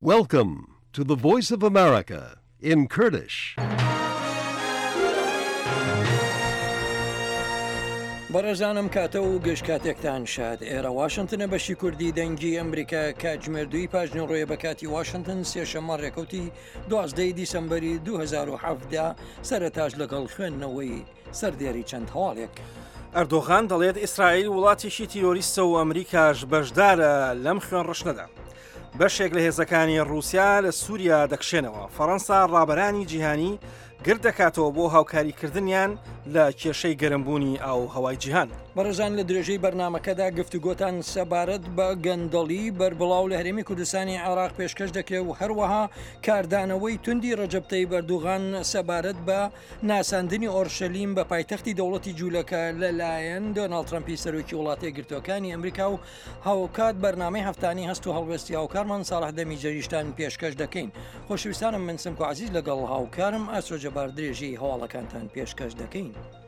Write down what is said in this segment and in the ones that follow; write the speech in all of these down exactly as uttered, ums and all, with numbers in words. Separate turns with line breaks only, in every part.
Welcome to the Voice of America in Kurdish.
بەڕێزانم کاتە و گەشت کاتێکتان شاد ئێرە واشنگتنە بەشی کوردی دەنگی ئەمریکا کاتژمێر دوی پاژنی ڕۆیە بە کاتی واشنگتن سێشەمە ڕێکەوتی دوازدەی دیسەمبەری دوو هەزار و هەڤدا سەرەتاش لەگەڵ خوێندنەوەی سەردێری چەند هەواڵێک.
ئەردۆغان دەڵێت ئیسرائیل وڵاتێکی تیرۆریستە و ئەمریکاش بەشدارە لەم خوێن ڕشنەدا. بەشێک لە هێزەکانی ڕووسیا لە سووریا دەکشێنەوە. فەڕەنسا ڕابەرانی جیهانی گرد دەکاتەوە بۆ هاوکاریکردنیان لە کێشەی گەرمبوونی ئاو هەوای جیهان.
بەڕێزان لە درێژەی بەرنامەکەدا گفتوگۆتان سەبارەت بە گەندەڵی بەربڵاو لە هەرێمی کوردستانی عێراق پێشکەش دەکرێت و هەروەها کاردانەوەی توندی ڕەجەب تەیب ئەردۆغان سەبارەت بە ناساندنی ئۆرشەلیم بە پایتەختی دەوڵەتی جوولەکە لەلایەن دۆناڵد ترەمپی سەرۆکی وڵاتە یەکگرتووەکانی ئەمریکا و هاوکات بەرنامەی هەفتانەی هەست و هەڵوێستی هاوکارمان ساڵح دەمیجەریشتان پێشکەش دەکەین. خۆشەویستانم من سمک و عەزیز لەگەڵ هاوکارم ئاسۆجەبار درێژەی هەواڵەکانتان پێشکەش دەکەین.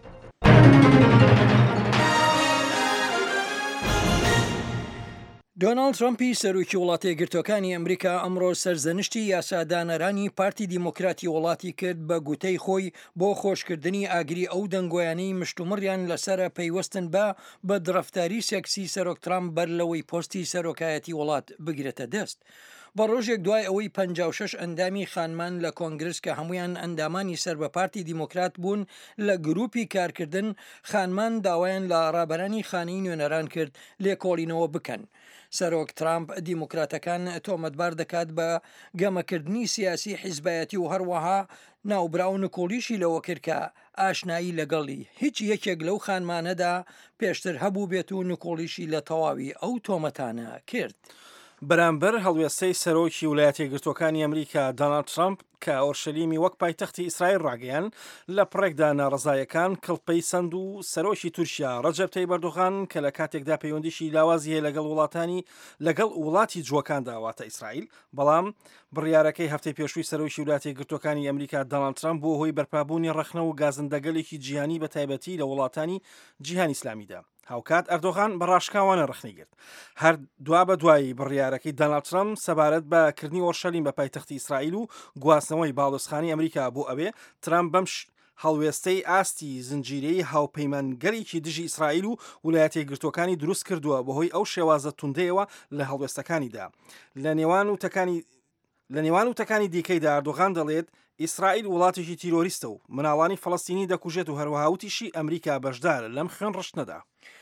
دۆناڵد ترەمپی سەرۆکی وڵاتە یەکگرتووەکانی ئەمریکا ئەمڕۆ سەرزەنشتی یاسادانەرانی پارتی دیموکراتی وڵاتی کرد بە گوتەی خۆی بۆ خۆشکردنی ئاگری ئەو دەنگۆیانەی مشتومڕیان لەسرە پەیوەستن بە بە درەفتاری سێکسی سەرۆک ترامپ بەر لەوەی پۆستی سەرۆکایەتی وڵات بگرێتە دەست. بە ڕۆژێک دوای ئەوەی پەنجا و شەش ئەندامی خانمان لە کۆنگرس کە هەمویان ئەندامانی سەر بە پارتی دیموکرات بوون لە گروپی کارکردن خانمان داوایان لە ڕابەرانی خانەی نوێنەران کرد لێکۆڵینەوە بکەن. سەرۆک ترامپ دیموکراتەکان تۆمەتبار دەکات بە گەمەکردنی سیاسی حیزبایەتی و هەروەها ناوبراو نکۆڵیشی لەوە کرد کە ئاشنایی لەگەڵی هیچ یەکێک لەو خانمانەدا پێشتر هەبوو بێت و نکۆڵیشی لە تەواوی ئەو تۆمەتانە کرد.
بەرامبەر هەڵوێستەی سەرۆکی ویلایەتە یەکگرتووەکانی ئەمریکا دۆناڵد ترەمپ کە ئۆرشەلیمی وەک پایتەختی ئیسرائیل ڕاگەیان لە پڕێکدا ناڕزایەکان کڵپەی سند و سەرۆکی تورکیا ڕەجەب تەیب ئەردۆغان کە لە کاتێکدا پەیوەندیشی لاوازی هەیە لەگەڵ وڵاتانی لەگەڵ وڵاتی جووەکاندا واتە ئیسرائیل، بەڵام بڕیارەکەی هەفتەی پێشووی سەرۆکی ویلایەتە یەکگرتووەکانی ئەمریکا دۆناڵد ترەمپ بۆ هۆی بەرپابوونی ڕەخنە و گازندەگەلێکی جیهانی بە تایبەتی لە وڵاتانی جیهانی ئیسلامیدا. هاوکات ئەردۆغان بە ڕاشکاوانە ڕخنی گرت. هەر دوا بە دوایی بڕیارەکەی دۆناڵد ترەمپ سەبارەت بە کردنی ئۆرشەلیم بە پایتەختی ئیسرائیل و گواستنەوەی باڵۆزخانی ئەمریکا بۆ ئەوێ ترەمپ بەم هەڵوێستەی ئاستی زنجیرەی هاوپەیمانگەرێکی دژی ئیسرائیل و ویلایەتە یەکگرتووەکانی دروست کردووە بەهۆی ئەو شێوازە توندەیەوە لە هەڵوێستەکانیدا. لە نێوان وتەکانی لە نێوان وتەکانی دیکەیدا ئەردۆغان دەڵێت ئیسرائیل وڵاتێکی تیرۆریستە و مناڵانی فەڵەستینی دەکوژێت و هەروەهاوتیشی ئەمریکا بەشدارە لەم خوێن ڕشنەدا.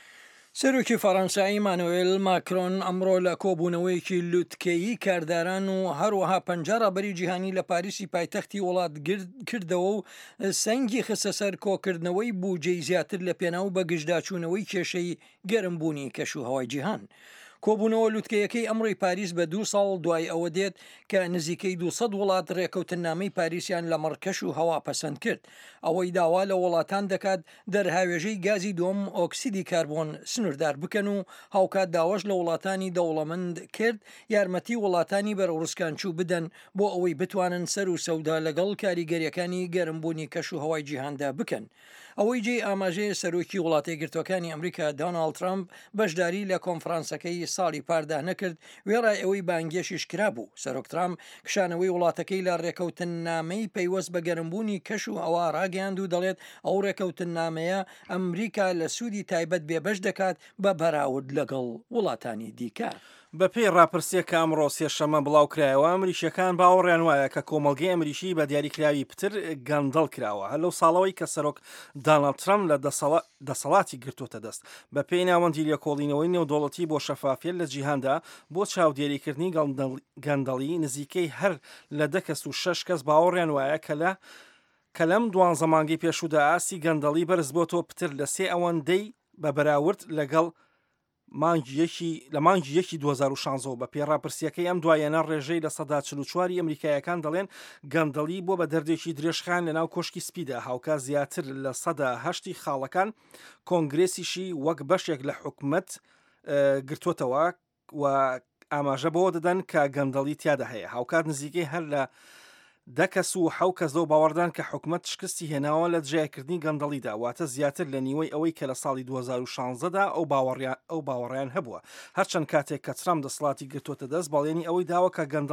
سەرۆکی فەڕەنسایی مانوێل ماکرۆن ئەمڕۆ لە کۆبوونەوەیەکی لوتکەیی کارداران و هەروەها پەنجا ڕابەری جیهانی لە پاریسی پایتەختی وڵات کردەوە و سەنگی خستە سەر کۆکردنەوەی بوجەی زیاتر لە پێناو بە گشتداچوونەوەی کێشەی گەرمبوونی کەش و هەوای جیهان. کۆبوونەوە لوتکەیەکەی ئەمڕۆی پاریس بە دوو ساڵ دوای ئەوە دێت کە نزیکەی دووسەد وڵات ڕێکەوتنامەی پاریسیان لە مەڕکەش و هەوا پەسەند کرد. ئەوەی داوا لە وڵاتان دەکات دەرهاوێژەی گازی دۆم ئۆکسیدی کاربۆن سنووردار بکەن و هاوکات داواش لە وڵاتانی دەوڵەمەند کرد یارمەتی وڵاتانی بەرەڕووسکانچوو بدەن بۆ ئەوەی بتوانن سەر و سەودا لەگەڵ کاریگەریەکانی گەرمبوونی کەش و هەوای جیهاندا بکەن. ئەوەی جێ ئاماژەیە سەرۆکی وڵاتە یەکگرتووەکانی ئەمریکا دۆناڵد ترەمپ بەشداری لە کۆنفرانسەکەی ساڵی پاردا نەکرد وێڕای ئەوەی بانگێشیش کرا بوو. سەرۆک ترەمپ کشانەوەی وڵاتەکەی لە ڕێکەوتنامەی پەیوەست بە گەرمبوونی کەش و ئەوە ڕاگەیاند و دەڵێت ئەو ڕێکەوتنامەیە ئەمریکا لە سوودی تایبەت بێبەش دەکات بە بەراورد لەگەڵ وڵاتانی دیکە.
بە پێی ڕاپرسیە کە ئەمڕۆ سێشەمە بڵاو کرایەوە ئەمریکیەکان باوەڕیان وایە کە کۆمەڵگەی ئەمریکی بە دیاریکراوی پتر گەندەڵ کراوە هەر لەو ساڵەوەی کە سەرۆک دۆناڵد ترەمپ لە دەسەڵاتی گرتوتە دەست. بە پێی ناوەندی لێکۆڵینەوەی نێودەوڵەتی بۆ شەفافیت لە جیهاندا بۆ چاودێریکردنی گەندەڵی نزیکەی هەر لە دە کەس و شەش کەس باوەڕیان وایە کە لە کە لەم دوانزە مانگەی پێشوودا ئاستی گەندەڵی بەرز بۆتەوە پتر لە سێ ئەوەندەی بە بەراورد لەگەڵ لە مانگی یەکی دوو هەزار و شانزە بە پێی ڕاپرسیەکەی ئەم دوایەنە ڕێژەی لە سەدا چل و چواری ئەمریکایەکان دەڵێن گەندەڵی بۆ بە دەردێکی درێژخان لە ناو کۆشکی سپیدا هاوکات زیاتر لە سەدا هەشتی خاڵەکان کۆنگرێسیشی وەک بەشێک لە حکومەت گرتوتەوە و ئاماژە بەوە دەدەن کە گەندەڵی تیادا هەیە. هاوکات نزیکەی هەر لە دە کەس و حەو کەس لەو باوەڕدان کە حکومەت شکستی هێناوە لە جیاکردنی گەندەڵیدا واتە زیاتر لە نیوەی ئەوەی کە لە ساڵی دوو هەزار و شانزەدا ئەو باوەڕیان ئەو باوەڕیان هەبووە. هەرچەند کاتێک کە ترەمپ دەسەڵاتی گرتوتە دەست بەڵێنی ئەوەی داوە کە گەندەڵ